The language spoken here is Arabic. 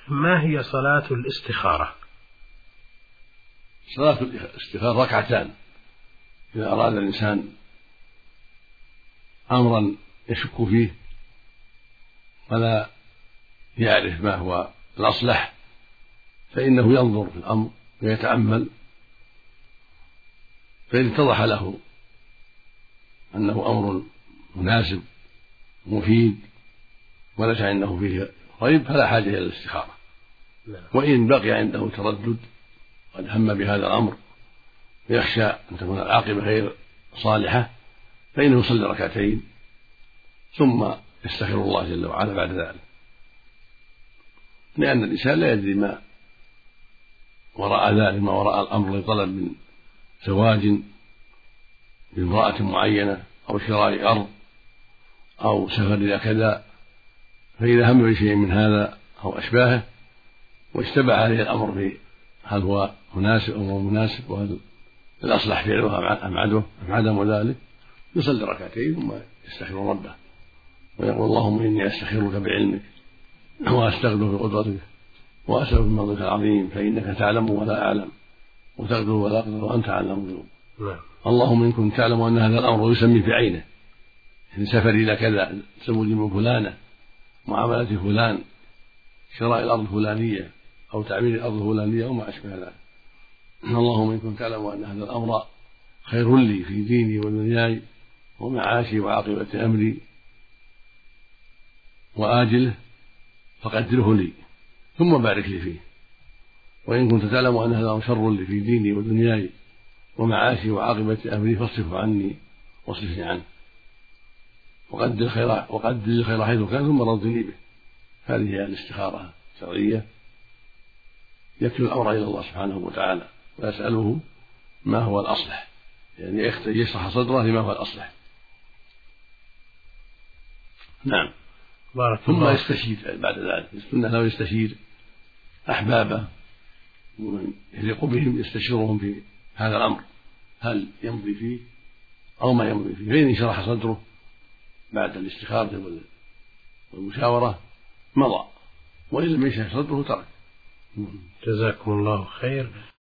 ما هي صلاة الاستخارة؟ صلاة الاستخارة ركعتان. إذا أراد الإنسان أمرا يشك فيه ولا يعرف ما هو الأصلح فإنه ينظر في الأمر ويتأمل، فإن اتضح له أنه أمر مناسب مفيد وليس عنده فيه ريب فلا حاجة إلى الاستخارة. وإن بقي عنده تردد قد هم بهذا الأمر ويخشى أن تكون العاقبة غير صالحة فإنه يصلي ركعتين ثم يستخير الله جل وعلا بعد ذلك، لأن الإنسان لا يدري ما وراء ذلك، ما وراء الأمر لطلب من زواج بامرأة معينة أو شراء أرض أو سفر إلى كذا، فإذا هم بشيء من هذا أو أشباهه واشتبه عليه الأمر في هل هو مناسب أو غير مناسب وهل الأصلح فعله أم عدم ذلك، يصلي ركعتين ثم يستخير ربه ويقول اللهم إني أستخيرك بعلمك وأستغفرك بقدرتك وأسألك من فضلك العظيم فإنك تعلم ولا أعلم وتقدر ولا أقدر وأنت علام الغيوب. اللهم إن كنت تعلم أن هذا الأمر يسمي في عينه، إن سفر إلى كذا، تزوج من فلانة، معاملة فلان، شراء الأرض الفلانية أو تعمير الأرض الفلانية وما أشبه ذلك، اللهم إن كنت تعلم أن هذا الأمر خير لي في ديني ودنياي ومعاشي وعاقبة أمري وآجله فقدره لي ثم بارك لي فيه، وإن كنت تعلم أن هذا الأمر شر لي في ديني ودنياي ومعاشي وعاقبة أمري فاصرفه عني واصرفني عنه وقدر الخير حيث كان ثم رضني به. هذه هي الاستخارة الشرعية، يكل الأمر إلى الله سبحانه وتعالى ويسأله ما هو الأصلح، يعني يشرح صدره لما هو الأصلح. نعم. ثم يستشير بعد ذلك، السنة لو يستشير أحبابه ومن يليق بهم يستشيرهم في هذا الأمر هل يمضي فيه أو ما يمضي فيه، فإن شرح صدره بعد الاستخارة والمشاورة مضى، وإن لم يشرح صدره ترك. جزاكم الله خير.